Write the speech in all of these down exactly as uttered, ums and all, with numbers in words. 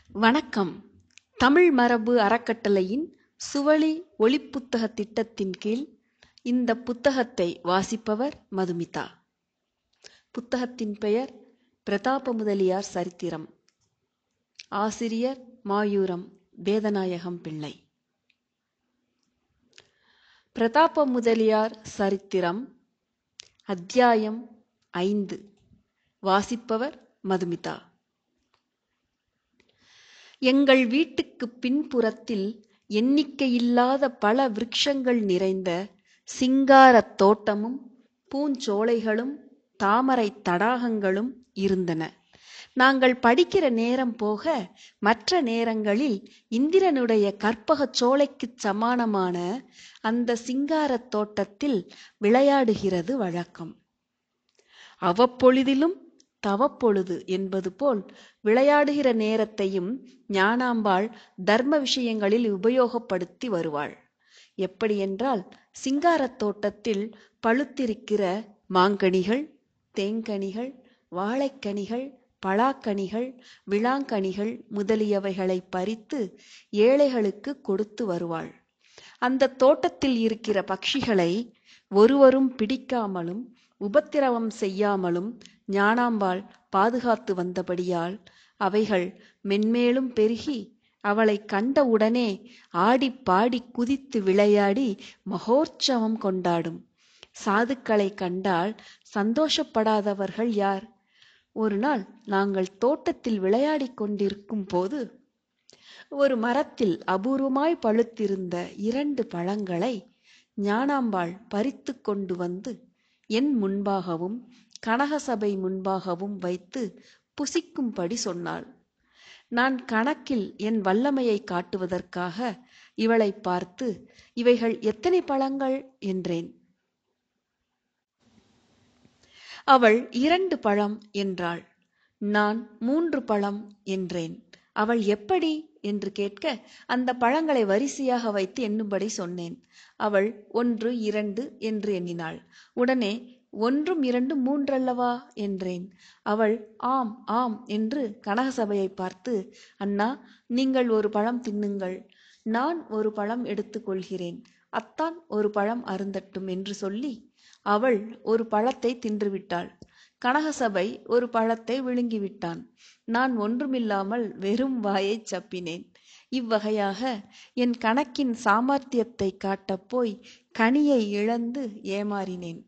வணக்கம். தமிழ் மரபு அறக்கட்டளையின் சுவழி ஒலிப்புத்தக திட்டத்தின் கீழ் இந்த புத்தகத்தை வாசிப்பவர் மதுமிதா. புத்தகத்தின் பெயர் பிரதாப முதலியார் சரித்திரம். ஆசிரியர் மாயூரம் வேதநாயகம் பிள்ளை. பிரதாப முதலியார் சரித்திரம், அத்தியாயம் ஐந்து. வாசிப்பவர் மதுமிதா. எங்கள் வீட்டுக்கு பின்புறத்தில் எண்ணிக்கையில்லாத பல விருட்சங்கள் நிறைந்த சிங்காரத் தோட்டமும் பூஞ்சோலைகளும் தாமரை தடாகங்களும் இருந்தன. நாங்கள் படிக்கிற நேரம் போக மற்ற நேரங்களில் இந்திரனுடைய கற்பகச் சோலைக்குச் சமானமான அந்த சிங்காரத் தோட்டத்தில் விளையாடுகிறது வழக்கம். அவ்வப்பொழுதிலும் தவப்பொழுது என்பது போல் விளையாடுகிற நேரத்தையும் ஞானாம்பாள் தர்ம விஷயங்களில் உபயோகப்படுத்தி வருவாள். எப்படியென்றால், சிங்காரத் தோட்டத்தில் பழுத்திருக்கிற மாங்கனிகள், தேங்கனிகள், வாழைக்கனிகள், பலாக்கனிகள், விளாங்கனிகள் முதலியவைகளை பறித்து ஏழைகளுக்கு கொடுத்து வருவாள். அந்த தோட்டத்தில் இருக்கிற பட்சிகளை ஒருவரும் பிடிக்காமலும் உபத்திரவம் செய்யாமலும் ஞானாம்பாள் பாதுகாத்து வந்தபடியால் அவைகள் மென்மேலும் பெருகி அவளை கண்டவுடனே ஆடி பாடி குதித்து விளையாடி மகோற்சவம் கொண்டாடும். சாதுக்களை கண்டால் சந்தோஷப்படாதவர்கள் யார்? ஒரு நாள் நாங்கள் தோட்டத்தில் விளையாடிக் கொண்டிருக்கும் போது ஒரு மரத்தில் அபூர்வமாய் பழுத்திருந்த இரண்டு பழங்களை ஞானாம்பாள் பறித்து கொண்டு வந்து என் முன்பாகவும் கனகசபை முன்பாகவும் வைத்து புசிக்கும்படி சொன்னாள். நான் கணக்கில் என் வல்லமையை காட்டுவதற்காக இவளை பார்த்து, இவைகள் எத்தனை பழங்கள் என்றேன். அவள் இரண்டு பழம் என்றாள். நான் மூன்று பழம் என்றேன். அவள் எப்படி என்று கேட்க, அந்த பழங்களை வரிசையாக வைத்து எண்ணும்படி சொன்னேன். அவள் ஒன்று இரண்டு என்று எண்ணினாள். உடனே ஒன்றும் இரண்டு மூன்றல்லவா என்றேன். அவள் ஆம் ஆம் என்று கனகசபையை பார்த்து, அண்ணா, நீங்கள் ஒரு பழம் தின்னுங்கள், நான் ஒரு பழம் எடுத்து கொள்கிறேன், அத்தான் ஒரு பழம் அருந்தட்டும் என்று சொல்லி அவள் ஒரு பழத்தை தின்றுவிட்டாள். கனகசபை ஒரு பழத்தை விழுங்கிவிட்டான். நான் ஒன்றுமில்லாமல் வெறும் வாயை சப்பினேன். இவ்வகையாக என் கணக்கின் சாமர்த்தியத்தை காட்டப் போய் கனியை இழந்து ஏமாறினேன்.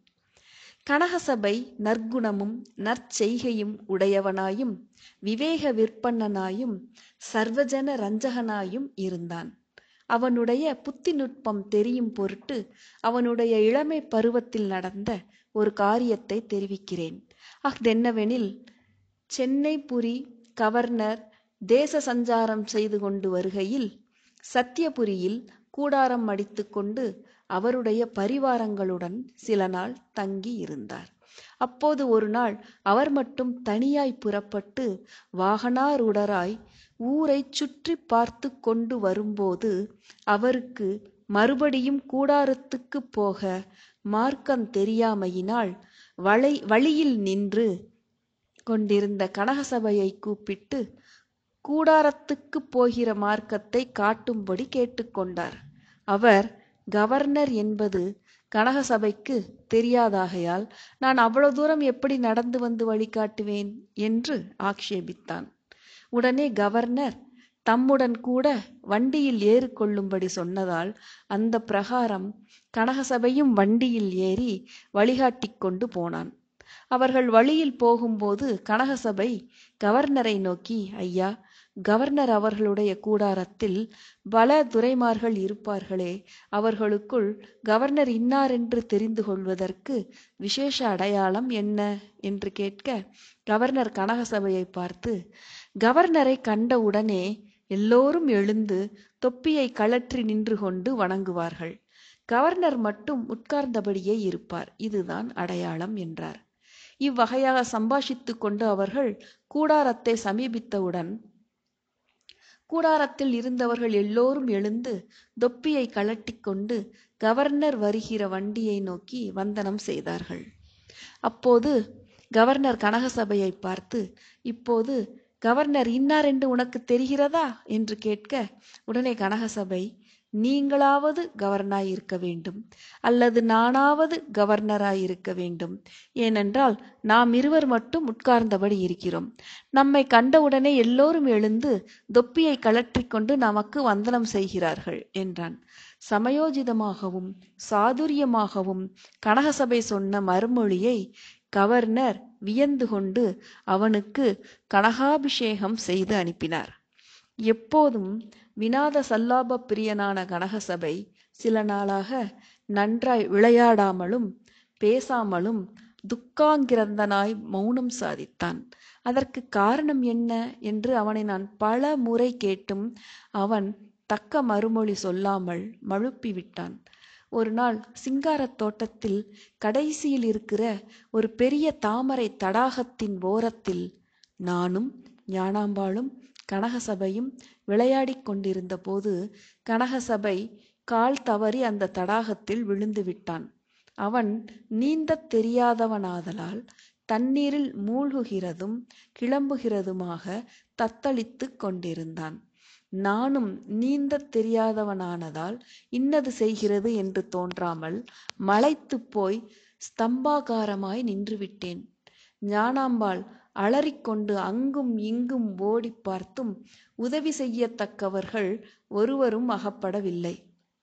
கனகசபை நற்குணமும் நற்செய்கையும் உடையவனாயும் விவேக விற்பன்னனாயும் சர்வஜன ரஞ்சகனாயும் இருந்தான். அவனுடைய புத்தி நுட்பம் தெரியும் பொருட்டு அவனுடைய இளமை பருவத்தில் நடந்த ஒரு காரியத்தை தெரிவிக்கிறேன். அஃதென்னவெனில், சென்னைபுரி கவர்னர் தேச சஞ்சாரம் செய்து கொண்டு வருகையில் சத்தியபுரியில் கூடாரம் அடித்து கொண்டு அவருடைய பரிவாரங்களுடன் சில நாள் தங்கி இருந்தார். அப்போது ஒரு நாள் அவர் மட்டும் தனியாய் புறப்பட்டு வாகனாரூடராய் ஊரை சுற்றி பார்த்து கொண்டு வரும்போது அவருக்கு மறுபடியும் கூடாரத்துக்கு போக மார்க்கம் தெரியாமையினால் வளை வழியில் நின்று கொண்டிருந்த கனகசபையை கூப்பிட்டு கூடாரத்துக்கு போகிற மார்க்கத்தை காட்டும்படி கேட்டுக்கொண்டார். அவர் கவர்னர் என்பது கனகசபைக்கு தெரியாதாகையால் நான் அவ்வளவு தூரம் எப்படி நடந்து வந்து வழிகாட்டுவேன் என்று ஆக்ஷேபித்தான். உடனே கவர்னர் தம்முடன் கூட வண்டியில் ஏறிக்கொள்ளும்படி சொன்னதால் அந்த பிரகாரம் கனகசபையும் வண்டியில் ஏறி வழிகாட்டிக் கொண்டு போனான். அவர்கள் வழியில் போகும்போது கனகசபை கவர்னரை நோக்கி, ஐயா, கவர்னர் அவர்களுடைய கூடாரத்தில் பல துரைமார்கள் இருப்பார்களே, அவர்களுக்குள் கவர்னர் இன்னாரென்று தெரிந்து கொள்வதற்கு விசேஷ அடையாளம் என்ன என்று கேட்க, கவர்னர் கனகசபையை பார்த்து, கவர்னரை கண்டவுடனே எல்லோரும் எழுந்து தொப்பியை கழற்றி நின்று கொண்டு வணங்குவார்கள், கவர்னர் மட்டும் உட்கார்ந்தபடியே இருப்பார், இதுதான் அடையாளம் என்றார். இவ்வகையாக சம்பாஷித்து கொண்டு அவர்கள் கூடாரத்தை சமீபித்தவுடன் கூடாரத்தில் இருந்தவர்கள் எல்லோரும் எழுந்து தொப்பியை கழட்டி கொண்டு கவர்னர் வருகிற வண்டியை நோக்கி வந்தனம் செய்தார்கள். அப்போது கவர்னர் கனகசபையை பார்த்து, இப்போது கவர்னர் இன்னார் என்று உனக்கு தெரிகிறதா என்று கேட்க, உடனே கனகசபை, நீங்களாவது கவர்னராய் இருக்க வேண்டும், அல்லது நானாவது கவர்னராய் இருக்க வேண்டும். ஏனென்றால் நாம் இருவர் மட்டும் உட்கார்ந்தபடி இருக்கிறோம். நம்மை கண்டவுடனே எல்லோரும் எழுந்து தொப்பியை கழற்றிக்கொண்டு நமக்கு வந்தனம் செய்கிறார்கள் என்றான். சமயோஜிதமாகவும் சாதுரியமாகவும் கனகசபை சொன்ன மறுமொழியை கவர்னர் வியந்து கொண்டு அவனுக்கு கனகாபிஷேகம் செய்து அனுப்பினார். எப்போதும் வினாத சல்லாப பிரியனான கனகசபை சில நாளாக நன்றாய் விளையாடாமலும் பேசாமலும் துக்காங்கிரந்தனாய் மௌனம் சாதித்தான். அதற்கு காரணம் என்ன என்று அவனை நான் பல முறை கேட்டும் அவன் தக்க மறுமொழி சொல்லாமல் மழுப்பி விட்டான். ஒரு நாள் சிங்காரத் தோட்டத்தில் கடைசியில் இருக்கிற ஒரு பெரிய தாமரை தடாகத்தின் ஓரத்தில் நானும் ஞானாம்பாளும் கனகசபையும் விளையாடிக் கொண்டிருந்த போது கனகசபை கால் தவறி அந்த தடாகத்தில் விழுந்து விட்டான். அவன் நீந்தத் தெரியாதவனாதலால் தண்ணீரில் மூழ்குகிறதும் கிளம்புகிறதுமாக தத்தளித்து கொண்டிருந்தான். நானும் நீந்தத் தெரியாதவனானதால் இன்னது செய்கிறது என்று தோன்றாமல் மலைத்து போய் ஸ்தம்பாகாரமாய் நின்றுவிட்டேன். ஞானாம்பாள் அலறிக்கொண்டு அங்கும் இங்கும் ஓடி பார்த்தும் உதவி செய்யத்தக்கவர்கள் ஒருவரும் அகப்படவில்லை.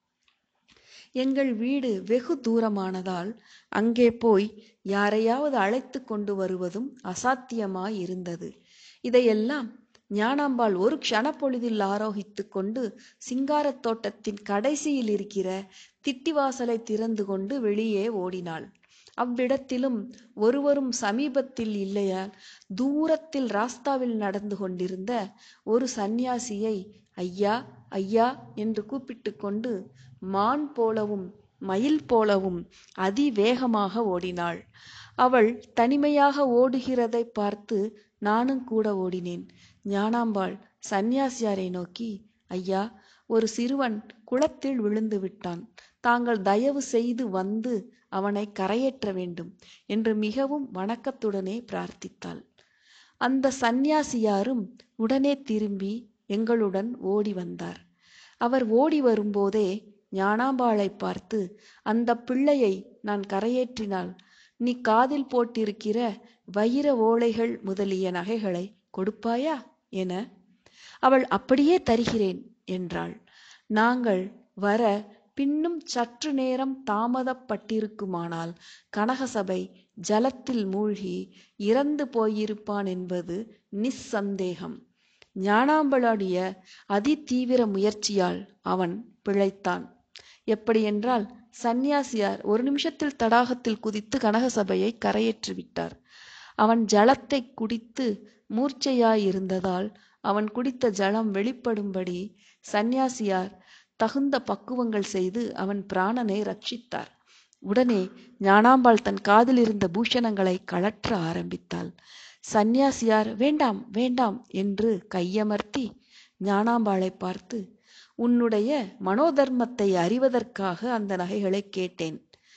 எங்கள் வீடு வெகு தூரமானதால் அங்கே போய் யாரையாவது அழைத்து கொண்டு வருவதும் அசாத்தியமாயிருந்தது. இதையெல்லாம் ஞானாம்பாள் ஒரு க்ஷணப்பொழுதில் ஆரோகித்து கொண்டு சிங்காரத் தோட்டத்தின் கடைசியில் இருக்கிற திட்டிவாசலை திறந்து கொண்டு வெளியே ஓடினாள். அவ்விடத்திலும் ஒருவரும் சமீபத்தில் இல்லையால் தூரத்தில் ராஸ்தாவில் நடந்து கொண்டிருந்த ஒரு சந்நியாசியை ஐயா ஐயா என்று கூப்பிட்டு கொண்டு மான் போலவும் மயில் போலவும் அதிவேகமாக ஓடினாள். அவள் தனிமையாக ஓடுகிறதை பார்த்து நானும் கூட ஓடினேன். ஞானாம்பாள் சந்நியாசியாரை நோக்கி, ஐயா, ஒரு சிறுவன் குளத்தில் விழுந்து விட்டான். தாங்கள் தயவு செய்து வந்து அவனை கரையேற்ற வேண்டும் என்று மிகவும் வணக்கத்துடனே பிரார்த்தித்தாள். அந்த சந்நியாசியாரும் உடனே திரும்பி எங்களுடன் ஓடி வந்தார். அவர் ஓடி வரும்போதே ஞானாம்பாளை பார்த்து, அந்த பிள்ளையை நான் கரையேற்றினால் நீ காதில் போட்டிருக்கிற வைர ஓலைகள் முதலிய நகைகளை கொடுப்பாயா என. அவள் அப்படியே தருகிறேன் என்றாள். நாங்கள் வர பின்னும் சற்று நேரம் தாமதப்பட்டிருக்குமானால் கனகசபை ஜலத்தில் மூழ்கி இறந்து போயிருப்பான் என்பது நிஸ்சந்தேகம். ஞானாம்பாளுடைய அதிதீவிர முயற்சியால் அவன் பிழைத்தான். எப்படியென்றால் சந்நியாசியார் ஒரு நிமிஷத்தில் தடாகத்தில் குதித்து கனகசபையை கரையேற்றி விட்டார். அவன் ஜலத்தை குடித்து மூர்ச்சையாயிருந்ததால் அவன் குடித்த ஜலம் வெளிப்படும்படி சந்நியாசியார் தகுந்த பக்குவங்கள் செய்து அவன் பிராணனை ரட்சித்தார். உடனே ஞானாம்பாள் தன் காதில் இருந்த பூஷணங்களை கழற்ற ஆரம்பித்தாள். சந்நியாசியார் வேண்டாம் வேண்டாம் என்று கையமர்த்தி ஞானாம்பாளை பார்த்து, உன்னுடைய மனோதர்மத்தை அறிவதற்காக அந்த நகைகளை கேட்டேன்.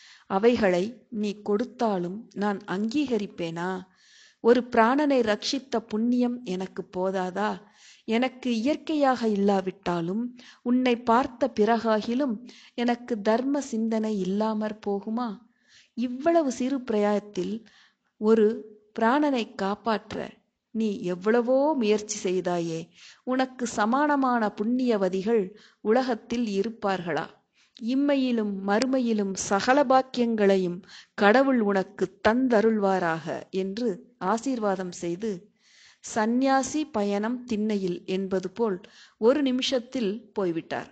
அவைகளை நீ கொடுத்தாலும் நான் அங்கீகரிப்பேனா? ஒரு பிராணனை ரட்சித்த புண்ணியம் எனக்கு போதாதா? எனக்கு இயற்கையாக இல்லாவிட்டாலும் உன்னை பார்த்த பிறகாகிலும் எனக்கு தர்ம சிந்தனை இல்லாமற் போகுமா? இவ்வளவு சிறு பிரயாத்தில் ஒரு பிராணனை காப்பாற்ற நீ எவ்வளவோ முயற்சி செய்தாயே. உனக்கு சமானமான புண்ணியவதிகள் உலகத்தில் இருப்பார்களா? இம்மையிலும் மறுமையிலும் சகல பாக்கியங்களையும் கடவுள் உனக்கு தந்தருள்வாராக என்று ஆசீர்வாதம் செய்து, சந்நியாசி பயணம் திண்ணையில் என்பது போல் ஒரு நிமிஷத்தில் போய்விட்டார்.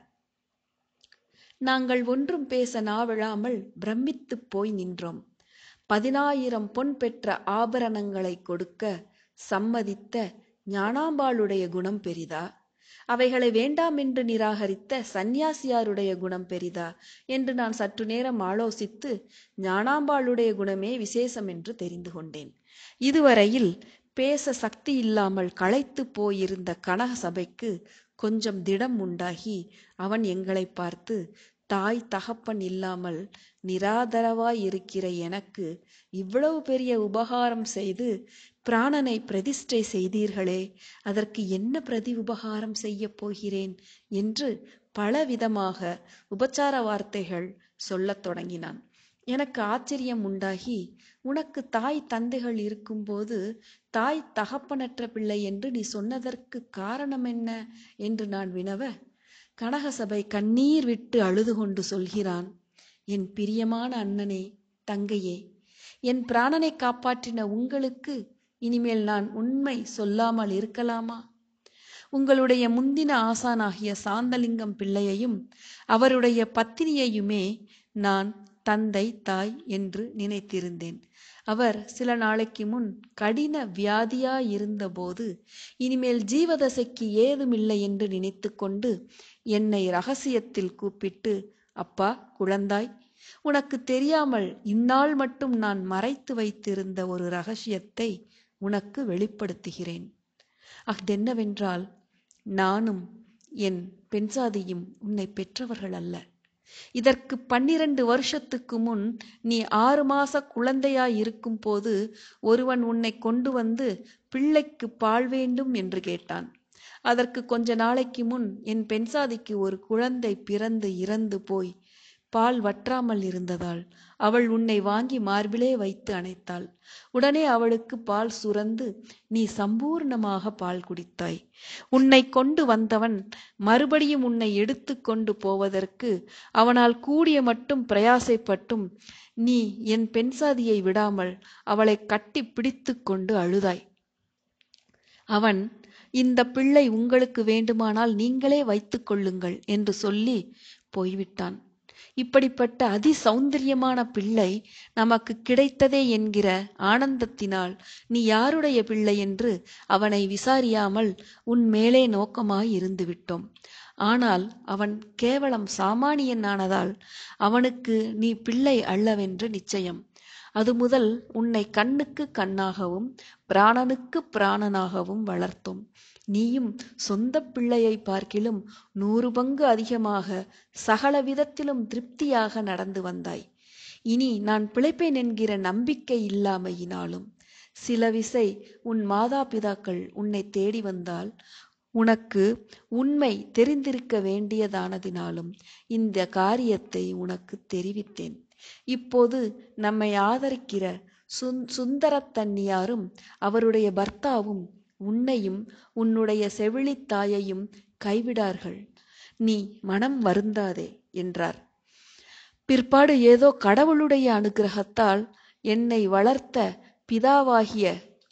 நாங்கள் ஒன்றும் பேச நாவழாமல் பிரமித்துப் போய் நின்றோம். பதினாயிரம் பொன் பெற்ற ஆபரணங்களை கொடுக்க சம்மதித்த ஞானாம்பாளுடைய குணம் பெரிதா, அவைகளை வேண்டாம் என்று நிராகரித்த சந்நியாசியாருடைய குணம் பெரிதா என்று நான் சற்று நேரம் ஆலோசித்து ஞானாம்பாளுடைய குணமே விசேஷம் என்று தெரிந்து கொண்டேன். இதுவரையில் பேச சக்தி இல்லாமல் களைத்து போயிருந்த கனக சபைக்கு கொஞ்சம் திடம் உண்டாகி அவன் எங்களை பார்த்து, தாய் தகப்பன் இல்லாமல் நிராதரவாய் இருக்கிற எனக்கு இவ்வளவு பெரிய உபகாரம் செய்து பிராணனை பிரதிஷ்டை செய்தீர்களே, அதற்கு என்ன பிரதி உபகாரம் செய்ய போகிறேன் என்று பலவிதமாக உபச்சார வார்த்தைகள் சொல்லத் தொடங்கினான். எனக்கு ஆச்சரியம் உண்டாகி, உனக்கு தாய் தந்தைகள் இருக்கும்போது தாய் தகப்பனற்ற பிள்ளை என்று நீ சொன்னதற்கு காரணம் என்ன என்று நான் வினவ, கனகசபை கண்ணீர் விட்டு அழுது கொண்டு சொல்கிறான், என் பிரியமான அண்ணனே, தங்கையே, என் பிராணனை காப்பாற்றின உங்களுக்கு இனிமேல் நான் உண்மை சொல்லாமல் இருக்கலாமா? உங்களுடைய முந்தின ஆசானாகிய சாந்தலிங்கம் பிள்ளையையும் அவருடைய பத்தினியையுமே நான் தந்தை தாய் என்று நினைத்திருந்தேன். அவர் சில நாளைக்கு முன் கடின வியாதியாயிருந்தபோது இனிமேல் ஜீவதசைக்கு ஏதுமில்லை என்று நினைத்து கொண்டு என்னை இரகசியத்தில் கூப்பிட்டு, அப்பா குழந்தாய், உனக்கு தெரியாமல் இந்நாள் மட்டும் நான் மறைத்து வைத்திருந்த ஒரு இரகசியத்தை உனக்கு வெளிப்படுத்துகிறேன். அஃதென்னவென்றால், நானும் என் பெண்சாதியும் உன்னை பெற்றவர்கள் அல்ல. இதற்கு பன்னிரண்டு வருஷத்துக்கு முன் நீ ஆறு மாச குழந்தையாய் இருக்கும் போது ஒருவன் உன்னை கொண்டு வந்து பிள்ளைக்கு பால் வேண்டும் என்று கேட்டான். அதற்கு கொஞ்ச நாளைக்கு முன் என் பெண்சாதிக்கு ஒரு குழந்தை பிறந்து இறந்து போய் பால் வற்றாமல் இருந்ததால் அவள் உன்னை வாங்கி மார்பிலே வைத்து அணைத்தாள். உடனே அவளுக்கு பால் சுரந்து நீ சம்பூர்ணமாக பால் குடித்தாய். உன்னை கொண்டு வந்தவன் மறுபடியும் உன்னை எடுத்து கொண்டு போவதற்கு அவனால் கூடிய மட்டும் பிரயாசைப்பட்டும் நீ என் பெண்சாதியை விடாமல் அவளை கட்டி பிடித்து கொண்டு அழுதாய். அவன், இந்த பிள்ளை உங்களுக்கு வேண்டுமானால் நீங்களே வைத்துக் கொள்ளுங்கள் என்று சொல்லி போய்விட்டான். இப்படிப்பட்ட அதி சௌந்தரியமான பிள்ளை நமக்கு கிடைத்ததே என்கிற ஆனந்தத்தினால் நீ யாருடைய பிள்ளை என்று அவனை விசாரியாமல் உன் மேலே நோக்கமாய் இருந்து விட்டோம். ஆனால் அவன் கேவலம் சாமானியனானதால் அவனுக்கு நீ பிள்ளை அல்லவென்று நிச்சயம். அது முதல் உன்னை கண்ணுக்கு கண்ணாகவும் பிராணனுக்கு பிராணனாகவும் வளர்த்தோம். நீயும் சொந்த பிள்ளையை பார்க்கிலும் நூறு பங்கு அதிகமாக சகல விதத்திலும் திருப்தியாக நடந்து வந்தாய். இனி நான் பிழைப்பேன் என்கிற நம்பிக்கை இல்லாமையினாலும் சில விசை உன் மாதா பிதாக்கள் உன்னை தேடி வந்தால் உனக்கு உண்மை தெரிந்திருக்க வேண்டியதானதினாலும் இந்த காரியத்தை உனக்கு தெரிவித்தேன். இப்போது நம்மை ஆதரிக்கிற சுந்தரத்தன்னியாரும் அவருடைய பர்த்தாவும் உன்னையும் உன்னுடைய செவிலித்தாயையும் கைவிடார்கள். நீ மனம் வருந்தாதே என்றார். பிற்பாடு ஏதோ கடவுளுடைய அனுகிரகத்தால் என்னை வளர்த்த பிதாவாகிய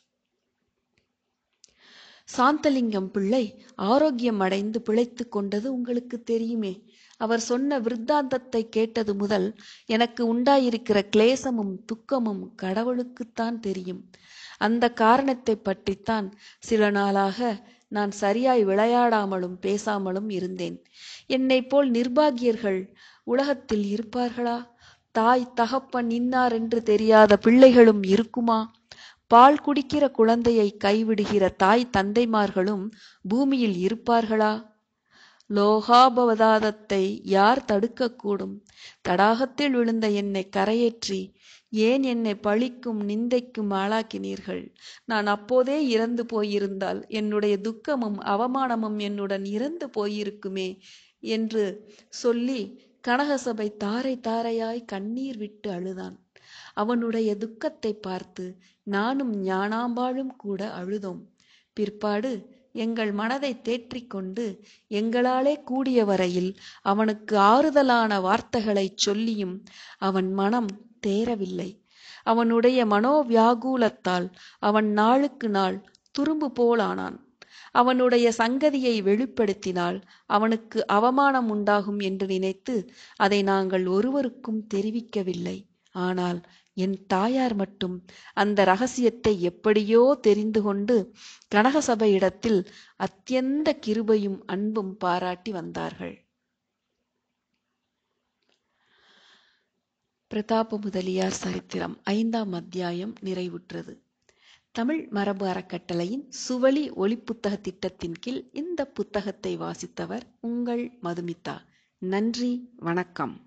சாந்தலிங்கம் பிள்ளை ஆரோக்கியம் அடைந்து பிழைத்து கொண்டது உங்களுக்கு தெரியுமே. அவர் சொன்ன விருத்தாந்தத்தை கேட்டது முதல் எனக்கு உண்டாயிருக்கிற கிளேசமும் துக்கமும் கடவுளுக்குத்தான் தெரியும். அந்த காரணத்தை பற்றித்தான் சில நாளாக நான் சரியாய் விளையாடாமலும் பேசாமலும் இருந்தேன். என்னை போல் நிர்பாகியர்கள் உலகத்தில் இருப்பார்களா? தாய் தகப்பன் இன்னார் என்று தெரியாத பிள்ளைகளும் இருக்குமா? பால் குடிக்கிற குழந்தையை கைவிடுகிற தாய் தந்தைமார்களும் பூமியில் இருப்பார்களா? லோகாபவதாதத்தை யார் தடுக்கக்கூடும்? தடாகத்தில் விழுந்த என்னை கரையேற்றி ஏன் என்னை பழிக்கும் நிந்தைக்கும் ஆளாக்கினீர்கள்? நான் அப்போதே இறந்து போயிருந்தால் என்னுடைய துக்கமும் அவமானமும் என்னுடன் இறந்து போயிருக்குமே என்று சொல்லி கனகசபை தாரை தாரையாய் கண்ணீர் விட்டு அழுதான். அவனுடைய துக்கத்தை பார்த்து நானும் ஞானாம்பாளும் கூட அழுதோம். பிற்பாடு எங்கள் மனதை தேற்றிக்கொண்டு எங்களாலே கூடிய வரையில் அவனுக்கு ஆறுதலான வார்த்தைகளை சொல்லியும் அவன் மனம் தேரவில்லை. அவனுடைய மனோவியாகுலத்தால் அவன் நாளுக்கு நாள் துரும்பு போலானான். அவனுடைய சங்கதியை வெளிப்படுத்தினால் அவனுக்கு அவமானம் உண்டாகும் என்று நினைத்து அதை நாங்கள் ஒருவருக்கும் தெரிவிக்கவில்லை. ஆனால் என் தாயார் மட்டும் அந்த இரகசியத்தை எப்படியோ தெரிந்து கொண்டு கனகசபையிடத்தில் அத்தியந்த கிருபையும் அன்பும் பாராட்டி வந்தார்கள். பிரதாப முதலியார் சரித்திரம் ஐந்தாம் அத்தியாயம் நிறைவுற்றது. தமிழ் மரபு அறக்கட்டளையின் சுவழி ஒளி புத்தக திட்டத்தின் கீழ் இந்த புத்தகத்தை வாசித்தவர் உங்கள் மதுமிதா. நன்றி, வணக்கம்.